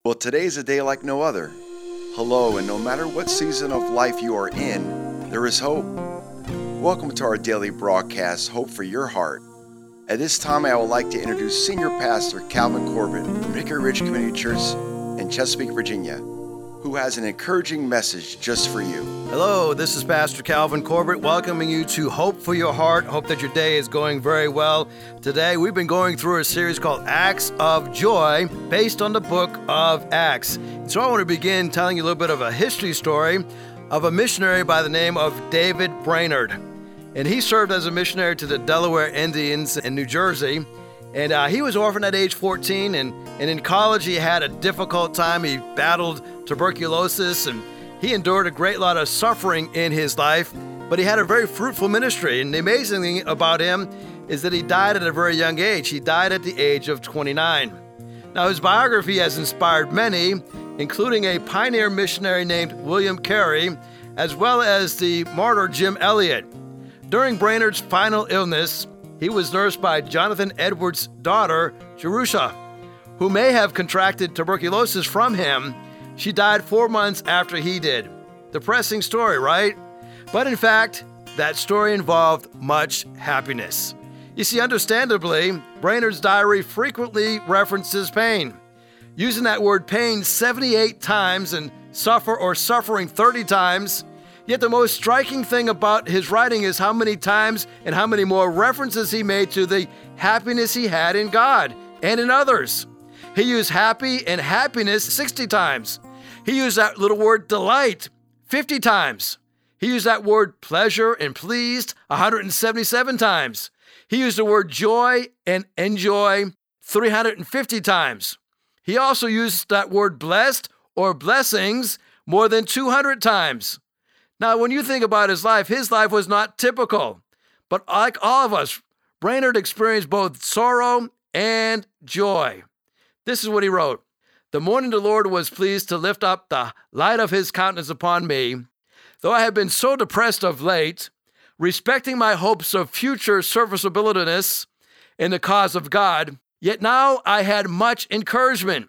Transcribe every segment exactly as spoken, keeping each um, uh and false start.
Well, today is a day like no other. Hello, and no matter what season of life you are in, there is hope. Welcome to our daily broadcast, Hope for Your Heart. At this time, I would like to introduce Senior Pastor Calvin Corbett from Hickory Ridge Community Church in Chesapeake, Virginia, who has an encouraging message just for you. Hello, this is Pastor Calvin Corbett welcoming you to Hope for Your Heart. Hope that your day is going very well. Today, we've been going through a series called Acts of Joy based on the book of Acts. So I want to begin telling you a little bit of a history story of a missionary by the name of David Brainerd. And he served as a missionary to the Delaware Indians in New Jersey. And uh, he was orphaned at age fourteen, and, and in college he had a difficult time. He battled tuberculosis, and he endured a great lot of suffering in his life, but he had a very fruitful ministry. And the amazing thing about him is that he died at a very young age. He died at the age of twenty-nine. Now, his biography has inspired many, including a pioneer missionary named William Carey, as well as the martyr Jim Elliot. During Brainerd's final illness, he was nursed by Jonathan Edwards' daughter, Jerusha, who may have contracted tuberculosis from him. She died four months after he did. Depressing story, right? But in fact, that story involved much happiness. You see, understandably, Brainerd's diary frequently references pain, using that word pain seventy-eight times and suffer or suffering thirty times. Yet the most striking thing about his writing is how many times and how many more references he made to the happiness he had in God and in others. He used happy and happiness sixty times. He used that little word delight fifty times. He used that word pleasure and pleased one hundred seventy-seven times. He used the word joy and enjoy three hundred fifty times. He also used that word blessed or blessings more than two hundred times. Now, when you think about his life, his life was not typical. But like all of us, Brainerd experienced both sorrow and joy. This is what he wrote. The morning the Lord was pleased to lift up the light of his countenance upon me, though I have been so depressed of late, respecting my hopes of future serviceability in the cause of God, yet now I had much encouragement.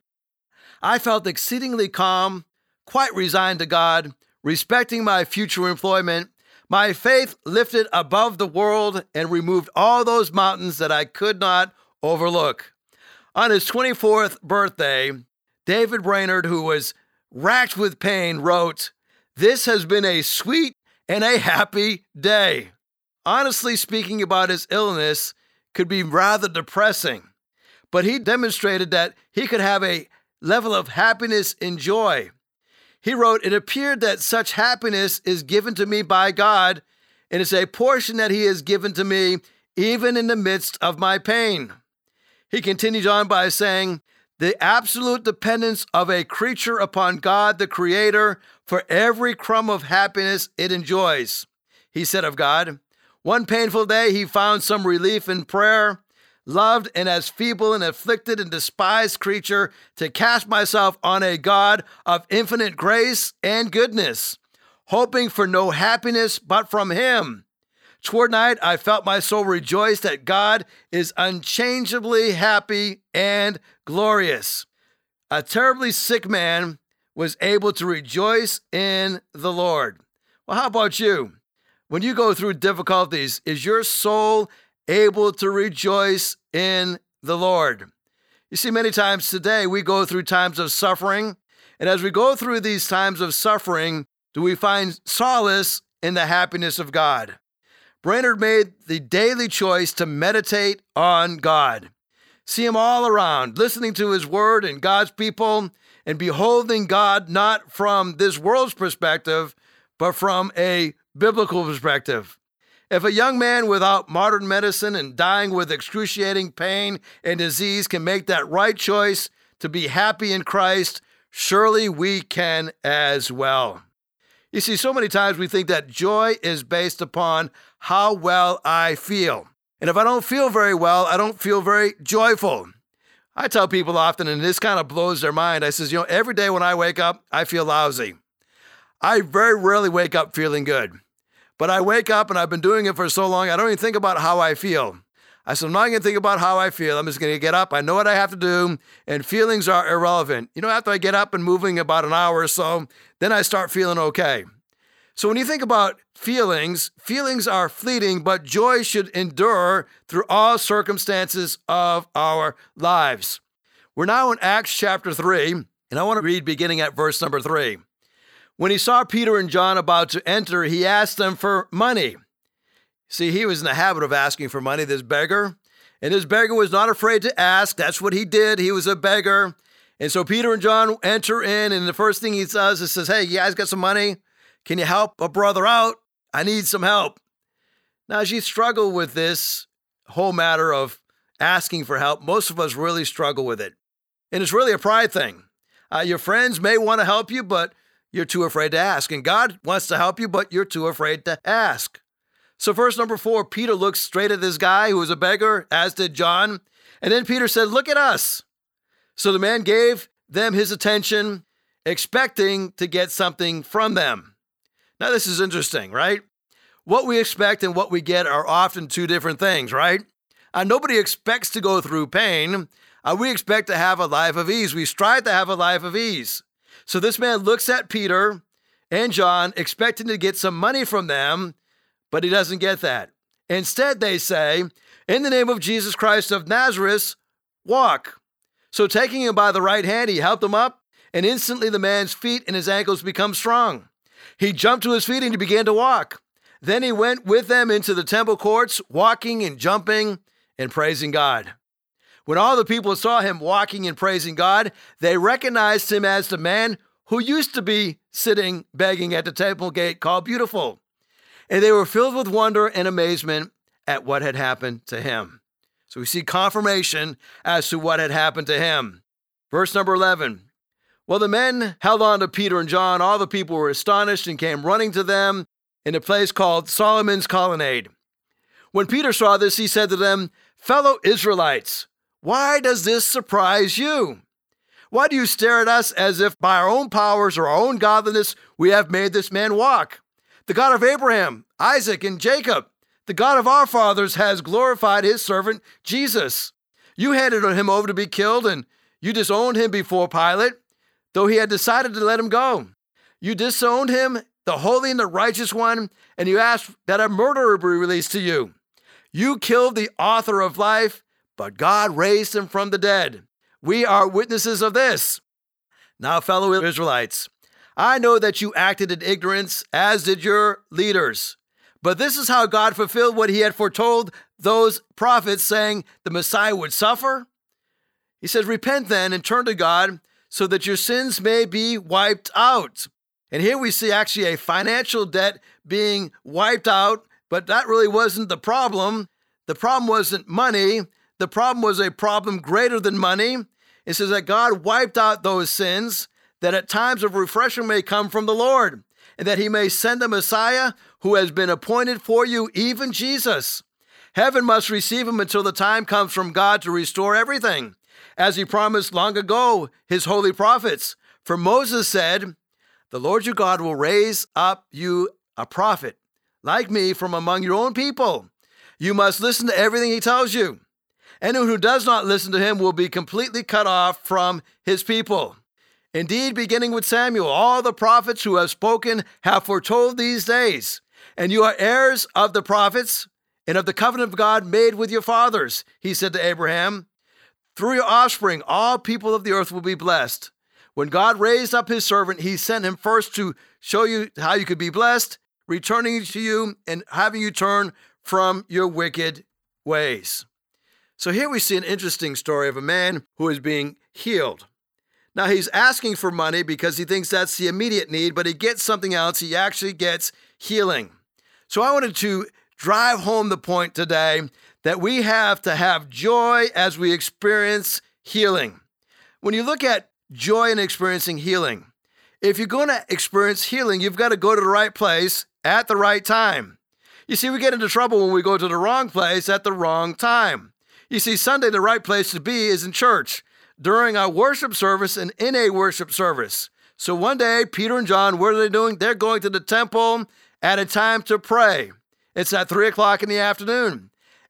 I felt exceedingly calm, quite resigned to God, respecting my future employment. My faith lifted above the world and removed all those mountains that I could not overlook. On his twenty-fourth birthday, David Brainerd, who was racked with pain, wrote, "This has been a sweet and a happy day." Honestly speaking about his illness could be rather depressing, but he demonstrated that he could have a level of happiness and joy. He wrote, "It appeared that such happiness is given to me by God, and it's a portion that he has given to me even in the midst of my pain." He continues on by saying, "The absolute dependence of a creature upon God, the Creator, for every crumb of happiness it enjoys." He said of God, "One painful day he found some relief in prayer, loved and as feeble and afflicted and despised creature to cast myself on a God of infinite grace and goodness, hoping for no happiness but from him. Toward night I felt my soul rejoice that God is unchangeably happy and glorious." A terribly sick man was able to rejoice in the Lord. Well, how about you? When you go through difficulties, is your soul able to rejoice in the Lord? You see, many times today we go through times of suffering, and as we go through these times of suffering, do we find solace in the happiness of God? Brainerd made the daily choice to meditate on God, see him all around, listening to his word and God's people, and beholding God not from this world's perspective, but from a biblical perspective. If a young man without modern medicine and dying with excruciating pain and disease can make that right choice to be happy in Christ, surely we can as well. You see, so many times we think that joy is based upon how well I feel. And if I don't feel very well, I don't feel very joyful. I tell people often, and this kind of blows their mind, I says, you know, every day when I wake up, I feel lousy. I very rarely wake up feeling good. But I wake up, and I've been doing it for so long, I don't even think about how I feel. I said, I'm not going to think about how I feel. I'm just going to get up. I know what I have to do, and feelings are irrelevant. You know, after I get up and moving about an hour or so, then I start feeling okay. So when you think about feelings, feelings are fleeting, but joy should endure through all circumstances of our lives. We're now in Acts chapter three, and I want to read beginning at verse number three. When he saw Peter and John about to enter, he asked them for money. See, he was in the habit of asking for money, this beggar. And this beggar was not afraid to ask. That's what he did. He was a beggar. And so Peter and John enter in, and the first thing he does is says, hey, you guys got some money? Can you help a brother out? I need some help. Now, as you struggle with this whole matter of asking for help, most of us really struggle with it. And it's really a pride thing. Uh, your friends may want to help you, but you're too afraid to ask. And God wants to help you, but you're too afraid to ask. So verse number four, Peter looks straight at this guy who was a beggar, as did John. And then Peter said, look at us. So the man gave them his attention, expecting to get something from them. Now, this is interesting, right? What we expect and what we get are often two different things, right? Uh, nobody expects to go through pain. Uh, we expect to have a life of ease. We strive to have a life of ease. So this man looks at Peter and John, expecting to get some money from them, but he doesn't get that. Instead, they say, in the name of Jesus Christ of Nazareth, walk. So taking him by the right hand, he helped him up, and instantly the man's feet and his ankles become strong. He jumped to his feet and he began to walk. Then he went with them into the temple courts, walking and jumping and praising God. When all the people saw him walking and praising God, they recognized him as the man who used to be sitting begging at the temple gate called Beautiful. And they were filled with wonder and amazement at what had happened to him. So we see confirmation as to what had happened to him. Verse number eleven. Well, the men held on to Peter and John. All the people were astonished and came running to them in a place called Solomon's Colonnade. When Peter saw this, he said to them, fellow Israelites, why does this surprise you? Why do you stare at us as if by our own powers or our own godliness we have made this man walk? The God of Abraham, Isaac, and Jacob, the God of our fathers, has glorified his servant Jesus. You handed him over to be killed, and you disowned him before Pilate, though he had decided to let him go. You disowned him, the holy and the righteous one, and you asked that a murderer be released to you. You killed the author of life, but God raised him from the dead. We are witnesses of this. Now, fellow Israelites, I know that you acted in ignorance, as did your leaders. But this is how God fulfilled what he had foretold those prophets, saying the Messiah would suffer. He says, repent then and turn to God so that your sins may be wiped out. And here we see actually a financial debt being wiped out, but that really wasn't the problem. The problem wasn't money. The problem was a problem greater than money. It says that God wiped out those sins, that at times of refreshing may come from the Lord, and that he may send a Messiah who has been appointed for you, even Jesus. Heaven must receive him until the time comes from God to restore everything, as he promised long ago his holy prophets. For Moses said, the Lord your God will raise up you a prophet like me from among your own people. You must listen to everything he tells you. Anyone who does not listen to him will be completely cut off from his people. Indeed, beginning with Samuel, all the prophets who have spoken have foretold these days. And you are heirs of the prophets and of the covenant of God made with your fathers, he said to Abraham. Through your offspring, all people of the earth will be blessed. When God raised up his servant, he sent him first to show you how you could be blessed, returning to you and having you turn from your wicked ways. So here we see an interesting story of a man who is being healed. Now, he's asking for money because he thinks that's the immediate need, but he gets something else. He actually gets healing. So I wanted to drive home the point today that we have to have joy as we experience healing. When you look at joy in experiencing healing, if you're going to experience healing, you've got to go to the right place at the right time. You see, we get into trouble when we go to the wrong place at the wrong time. You see, Sunday, the right place to be is in church, during a worship service and in a worship service. So one day, Peter and John, what are they doing? They're going to the temple at a time to pray. It's at three o'clock in the afternoon.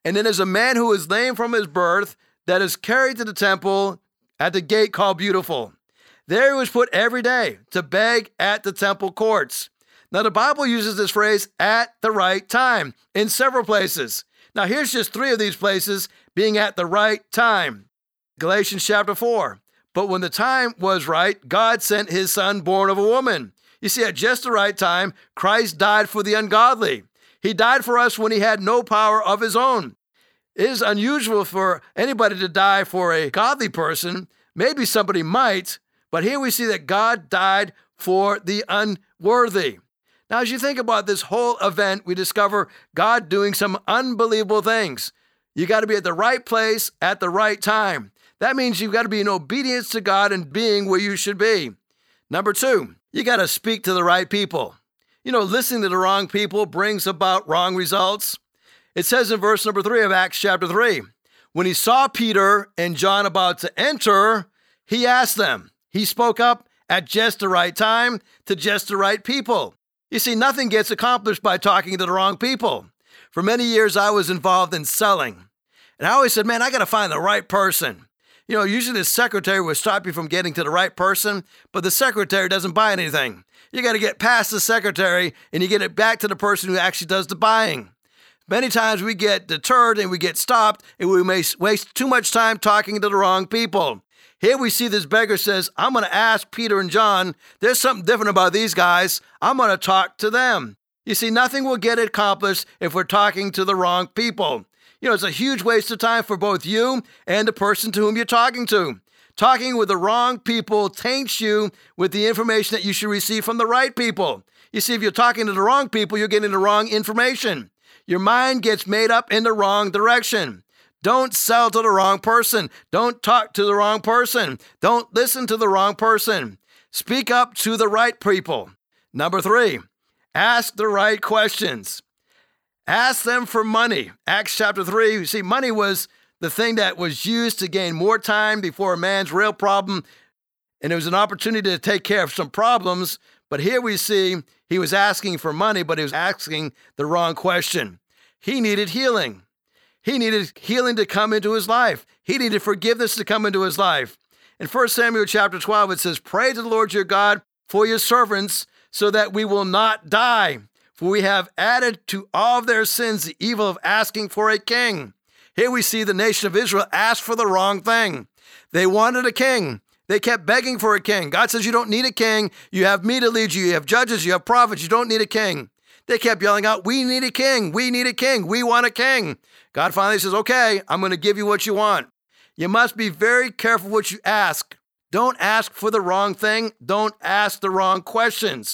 And then there's a man who is lame from his birth that is carried to the temple at the gate called Beautiful. There he was put every day to beg at the temple courts. Now, the Bible uses this phrase, at the right time, in several places. Now, here's just three of these places being at the right time. Galatians chapter four. But when the time was right, God sent his son born of a woman. You see, at just the right time, Christ died for the ungodly. He died for us when he had no power of his own. It is unusual for anybody to die for a godly person. Maybe somebody might, but here we see that God died for the unworthy. Now, as you think about this whole event, we discover God doing some unbelievable things. You got to be at the right place at the right time. That means you've got to be in obedience to God and being where you should be. Number two, you got to speak to the right people. You know, listening to the wrong people brings about wrong results. It says in verse number three of Acts chapter three, when he saw Peter and John about to enter, he asked them. He spoke up at just the right time to just the right people. You see, nothing gets accomplished by talking to the wrong people. For many years, I was involved in selling. And I always said, man, I got to find the right person. You know, usually the secretary will stop you from getting to the right person, but the secretary doesn't buy anything. You got to get past the secretary and you get it back to the person who actually does the buying. Many times we get deterred and we get stopped and we may waste too much time talking to the wrong people. Here we see this beggar says, I'm going to ask Peter and John. There's something different about these guys. I'm going to talk to them. You see, nothing will get accomplished if we're talking to the wrong people. You know, it's a huge waste of time for both you and the person to whom you're talking to. Talking with the wrong people taints you with the information that you should receive from the right people. You see, if you're talking to the wrong people, you're getting the wrong information. Your mind gets made up in the wrong direction. Don't sell to the wrong person. Don't talk to the wrong person. Don't listen to the wrong person. Speak up to the right people. Number three, ask the right questions. Ask them for money. Acts chapter three, you see, money was the thing that was used to gain more time before a man's real problem, and it was an opportunity to take care of some problems. But here we see he was asking for money, but he was asking the wrong question. He needed healing. He needed healing to come into his life. He needed forgiveness to come into his life. In First Samuel chapter twelve, it says, pray to the Lord your God for your servants so that we will not die. For we have added to all of their sins the evil of asking for a king. Here we see the nation of Israel ask for the wrong thing. They wanted a king. They kept begging for a king. God says, you don't need a king. You have me to lead you. You have judges. You have prophets. You don't need a king. They kept yelling out, we need a king. We need a king. We want a king. God finally says, okay, I'm going to give you what you want. You must be very careful what you ask. Don't ask for the wrong thing. Don't ask the wrong questions.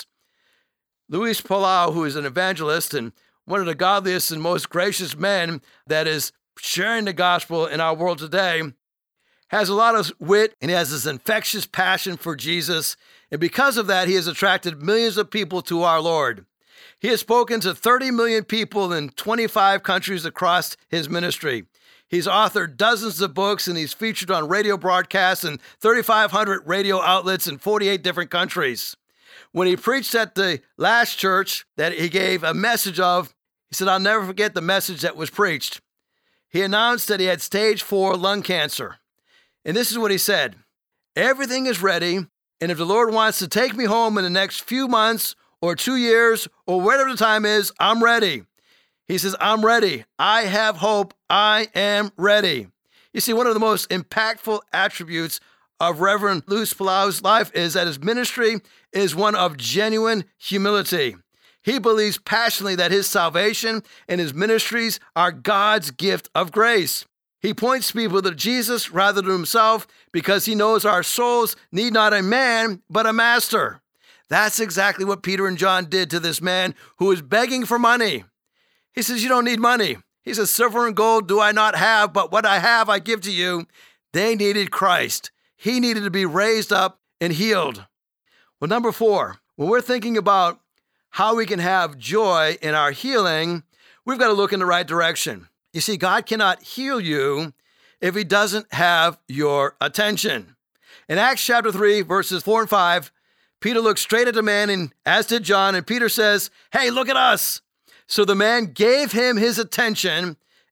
Luis Palau, who is an evangelist and one of the godliest and most gracious men that is sharing the gospel in our world today, has a lot of wit and he has this infectious passion for Jesus. And because of that, he has attracted millions of people to our Lord. He has spoken to thirty million people in twenty-five countries across his ministry. He's authored dozens of books and he's featured on radio broadcasts in thirty-five hundred radio outlets in forty-eight different countries. When he preached at the last church that he gave a message of, he said, I'll never forget the message that was preached. He announced that he had stage four lung cancer. And this is what he said, everything is ready, and if the Lord wants to take me home in the next few months or two years or whatever the time is, I'm ready. He says, I'm ready. I have hope. I am ready. You see, one of the most impactful attributes of Reverend Luis Palau's life is that his ministry is one of genuine humility. He believes passionately that his salvation and his ministries are God's gift of grace. He points people to Jesus rather than himself because he knows our souls need not a man, but a master. That's exactly what Peter and John did to this man who was begging for money. He says, you don't need money. He says, silver and gold do I not have, but what I have I give to you. They needed Christ. He needed to be raised up and healed. Well, number four, when we're thinking about how we can have joy in our healing, we've got to look in the right direction. You see, God cannot heal you if he doesn't have your attention. In Acts chapter three, verses four and five, Peter looked straight at the man, and as did John, and Peter says, hey, look at us. So the man gave him his attention,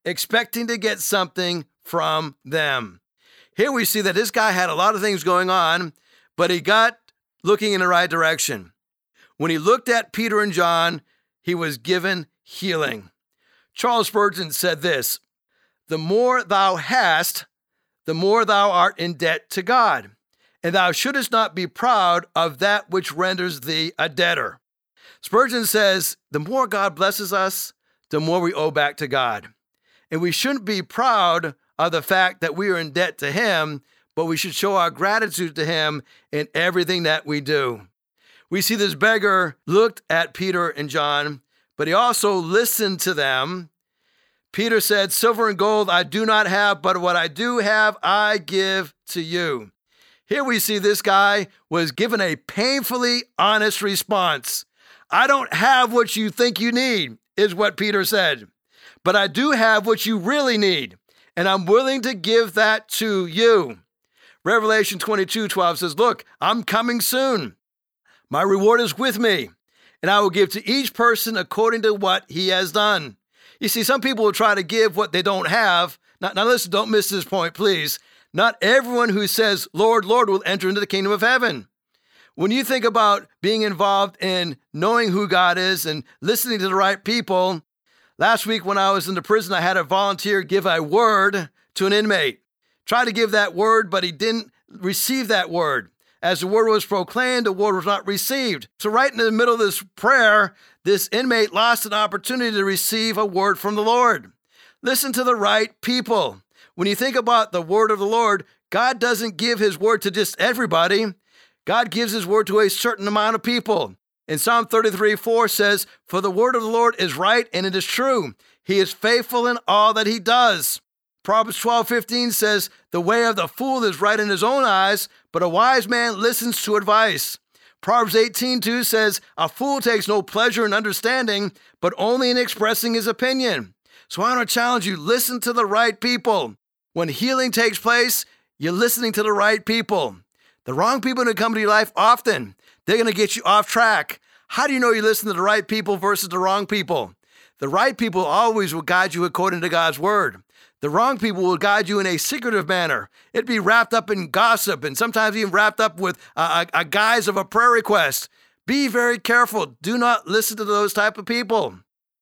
expecting to get something from them. Here we see that this guy had a lot of things going on, but he got looking in the right direction. When he looked at Peter and John, he was given healing. Charles Spurgeon said this, "The more thou hast, the more thou art in debt to God, and thou shouldest not be proud of that which renders thee a debtor." Spurgeon says, the more God blesses us, the more we owe back to God. And we shouldn't be proud of the fact that we are in debt to him, but we should show our gratitude to him in everything that we do. We see this beggar looked at Peter and John, but he also listened to them. Peter said, "Silver and gold I do not have, but what I do have, I give to you." Here we see this guy was given a painfully honest response. "I don't have what you think you need," is what Peter said, "but I do have what you really need, and I'm willing to give that to you." Revelation twenty-two twelve says, "Look, I'm coming soon. My reward is with me, and I will give to each person according to what he has done." You see, some people will try to give what they don't have. Now, now listen, don't miss this point, please. Not everyone who says, "Lord, Lord," will enter into the kingdom of heaven. When you think about being involved in knowing who God is and listening to the right people, last week when I was in the prison, I had a volunteer give a word to an inmate. Tried to give that word, but he didn't receive that word. As the word was proclaimed, the word was not received. So right in the middle of this prayer, this inmate lost an opportunity to receive a word from the Lord. Listen to the right people. When you think about the word of the Lord, God doesn't give his word to just everybody. God gives his word to a certain amount of people. In Psalm thirty-three four says, "For the word of the Lord is right and it is true. He is faithful in all that he does." Proverbs twelve fifteen says, "The way of the fool is right in his own eyes, but a wise man listens to advice." Proverbs eighteen two says, "A fool takes no pleasure in understanding, but only in expressing his opinion." So I want to challenge you, listen to the right people. When healing takes place, you're listening to the right people. The wrong people are going to come to your life often. They're going to get you off track. How do you know you listen to the right people versus the wrong people? The right people always will guide you according to God's word. The wrong people will guide you in a secretive manner. It'd be wrapped up in gossip and sometimes even wrapped up with a, a, a guise of a prayer request. Be very careful. Do not listen to those type of people.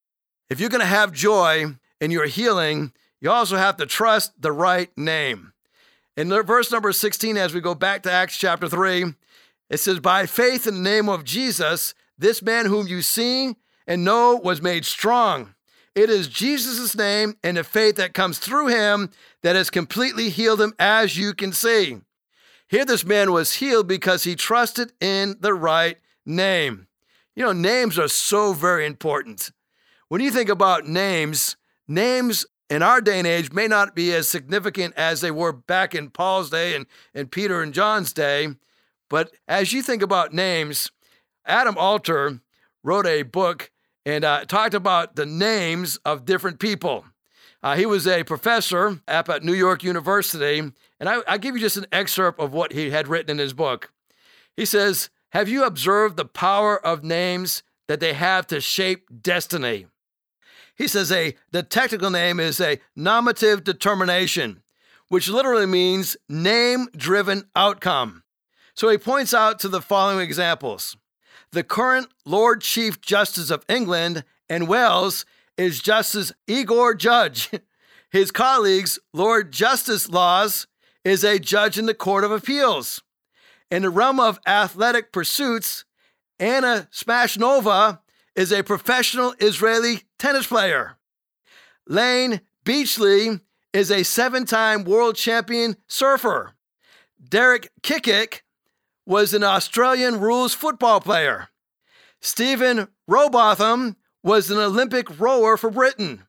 If you're going to have joy in your healing, you also have to trust the right name. In verse number sixteen, as we go back to Acts chapter three, it says, "By faith in the name of Jesus, this man whom you see and know was made strong. It is Jesus' name and the faith that comes through him that has completely healed him, as you can see." Here this man was healed because he trusted in the right name. You know, names are so very important. When you think about names, names in our day and age may not be as significant as they were back in Paul's day and, and Peter and John's day. But as you think about names, Adam Alter wrote a book and uh, talked about the names of different people. Uh, he was a professor up at New York University, and I, I'll give you just an excerpt of what he had written in his book. He says, "Have you observed the power of names that they have to shape destiny?" He says a the technical name is a nominative determination, which literally means name-driven outcome. So he points out to the following examples. The current Lord Chief Justice of England and Wales is Justice Igor Judge. His colleagues, Lord Justice Laws, is a judge in the Court of Appeals. In the realm of athletic pursuits, Anna Smashnova is a professional Israeli tennis player. Lane Beachley is a seven-time world champion surfer. Derek Kickick was an Australian rules football player. Stephen Robotham was an Olympic rower for Britain.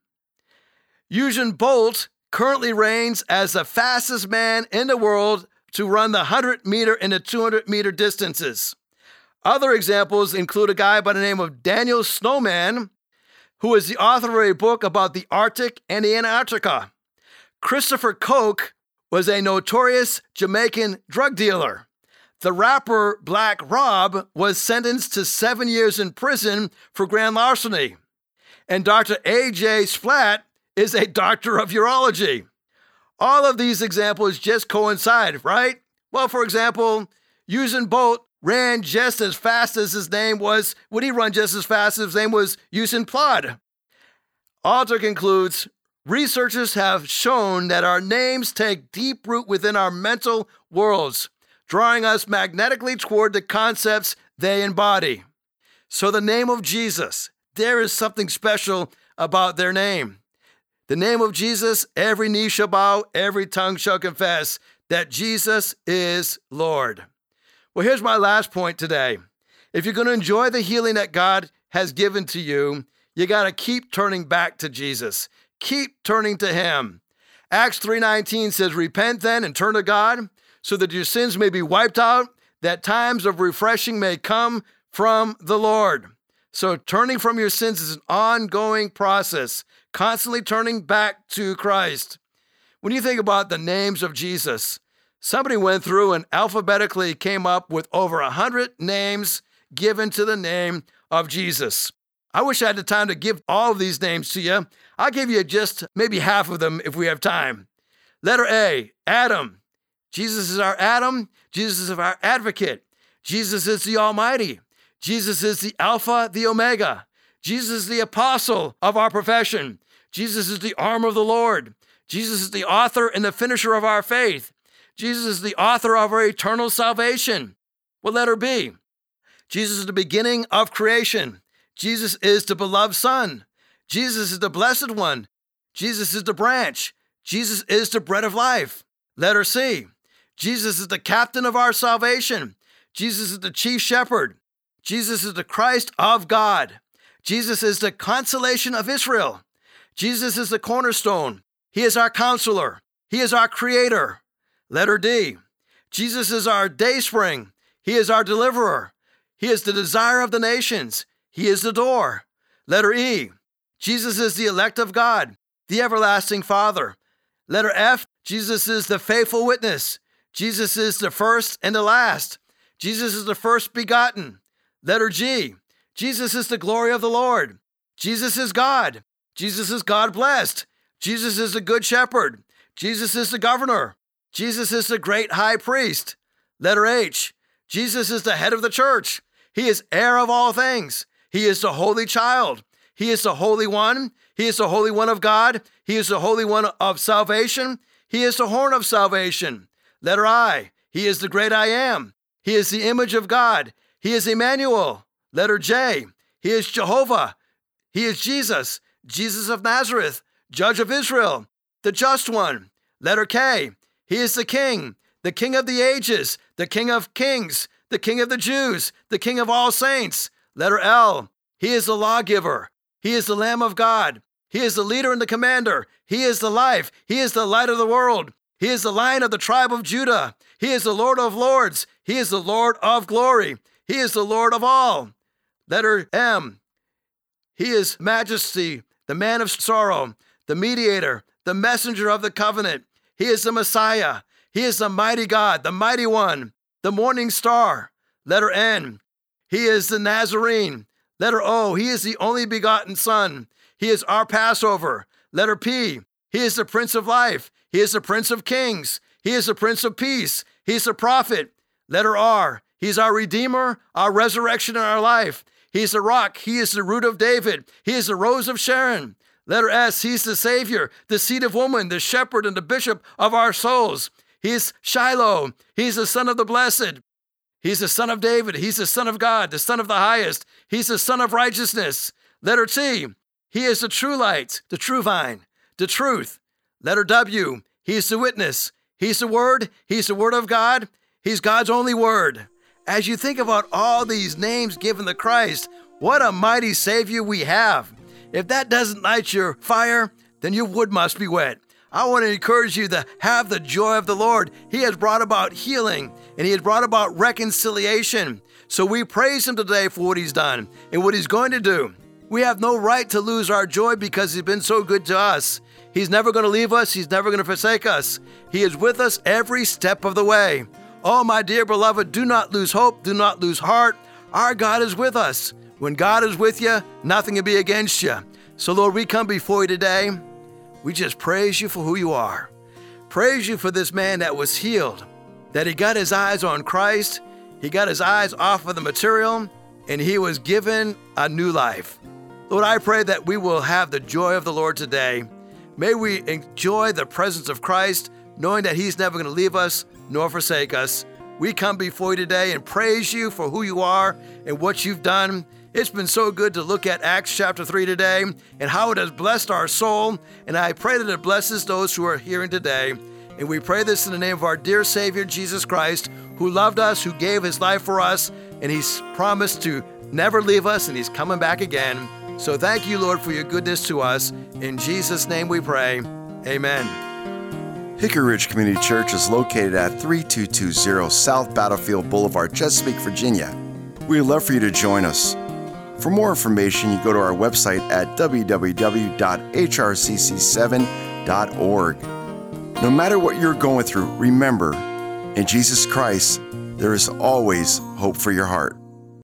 Usain Bolt currently reigns as the fastest man in the world to run the one hundred meter and the two hundred meter distances. Other examples include a guy by the name of Daniel Snowman, who is the author of a book about the Arctic and the Antarctica. Christopher Koch was a notorious Jamaican drug dealer. The rapper Black Rob was sentenced to seven years in prison for grand larceny. And Doctor A J Splatt is a doctor of urology. All of these examples just coincide, right? Well, for example, Usain Bolt ran just as fast as his name was, would he run just as fast as his name was Usain Plod? Author concludes, researchers have shown that our names take deep root within our mental worlds, drawing us magnetically toward the concepts they embody. So the name of Jesus, there is something special about their name. The name of Jesus, every knee shall bow, every tongue shall confess that Jesus is Lord. Well, here's my last point today. If you're going to enjoy the healing that God has given to you, you got to keep turning back to Jesus. Keep turning to him. Acts three nineteen says, repent then and turn to God so that your sins may be wiped out, that times of refreshing may come from the Lord. So turning from your sins is an ongoing process, constantly turning back to Christ. When you think about the names of Jesus, somebody went through and alphabetically came up with over one hundred names given to the name of Jesus. I wish I had the time to give all of these names to you. I'll give you just maybe half of them if we have time. Letter A, Adam. Jesus is our Adam. Jesus is our advocate. Jesus is the Almighty. Jesus is the Alpha, the Omega. Jesus is the apostle of our profession. Jesus is the arm of the Lord. Jesus is the author and the finisher of our faith. Jesus is the author of our eternal salvation. Well, letter B, Jesus is the beginning of creation. Jesus is the beloved Son. Jesus is the blessed one. Jesus is the branch. Jesus is the bread of life. Letter C, Jesus is the captain of our salvation. Jesus is the chief shepherd. Jesus is the Christ of God. Jesus is the consolation of Israel. Jesus is the cornerstone. He is our counselor. He is our creator. Letter D, Jesus is our dayspring. He is our deliverer. He is the desire of the nations. He is the door. Letter E, Jesus is the elect of God, the everlasting Father. Letter F, Jesus is the faithful witness. Jesus is the first and the last. Jesus is the first begotten. Letter G, Jesus is the glory of the Lord. Jesus is God. Jesus is God blessed. Jesus is the good shepherd. Jesus is the governor. Jesus is the great high priest. Letter H, Jesus is the head of the church. He is heir of all things. He is the holy child. He is the Holy One. He is the Holy One of God. He is the Holy One of salvation. He is the horn of salvation. Letter I, he is the great I am. He is the image of God. He is Emmanuel. Letter J, he is Jehovah. He is Jesus, Jesus of Nazareth, Judge of Israel, the just one. Letter K, he is the King, the King of the ages, the King of kings, the King of the Jews, the King of all saints. Letter L, he is the lawgiver. He is the Lamb of God. He is the leader and the commander. He is the life. He is the light of the world. He is the Lion of the tribe of Judah. He is the Lord of lords. He is the Lord of glory. He is the Lord of all. Letter M, he is majesty, the man of sorrow, the mediator, the messenger of the covenant. He is the Messiah. He is the mighty God, the mighty one, the morning star. Letter N, he is the Nazarene. Letter O, he is the only begotten Son. He is our Passover. Letter P, he is the Prince of Life. He is the Prince of Kings. He is the Prince of Peace. He is the prophet. Letter R, he's our Redeemer, our resurrection, and our life. He's the rock. He is the root of David. He is the rose of Sharon. Letter S, he's the Savior, the seed of woman, the shepherd and the bishop of our souls. He's Shiloh. He's the Son of the Blessed. He's the Son of David. He's the Son of God, the Son of the Highest. He's the Son of Righteousness. Letter T, he is the true light, the true vine, the truth. Letter W, he's the witness. He's the Word. He's the Word of God. He's God's only Word. As you think about all these names given to Christ, what a mighty Savior we have. If that doesn't light your fire, then your wood must be wet. I want to encourage you to have the joy of the Lord. He has brought about healing, and he has brought about reconciliation. So we praise him today for what he's done and what he's going to do. We have no right to lose our joy because he's been so good to us. He's never going to leave us. He's never going to forsake us. He is with us every step of the way. Oh, my dear beloved, do not lose hope. Do not lose heart. Our God is with us. When God is with you, nothing can be against you. So, Lord, we come before you today. we just praise you for who you are. Praise you for this man that was healed, that he got his eyes on Christ, he got his eyes off of the material, and he was given a new life. Lord, I pray that we will have the joy of the Lord today. May we enjoy the presence of Christ, knowing that he's never going to leave us nor forsake us. We come before you today and praise you for who you are and what you've done. It's been so good to look at Acts chapter three today and how it has blessed our soul. And I pray that it blesses those who are hearing today. And we pray this in the name of our dear Savior, Jesus Christ, who loved us, who gave his life for us, and he's promised to never leave us, and he's coming back again. So thank you, Lord, for your goodness to us. In Jesus' name we pray. Amen. Hickory Ridge Community Church is located at thirty-two twenty South Battlefield Boulevard, Chesapeake, Virginia. We'd love for you to join us. For more information, you go to our website at w w w dot h r c c seven dot org. No matter what you're going through, remember, in Jesus Christ, there is always hope for your heart.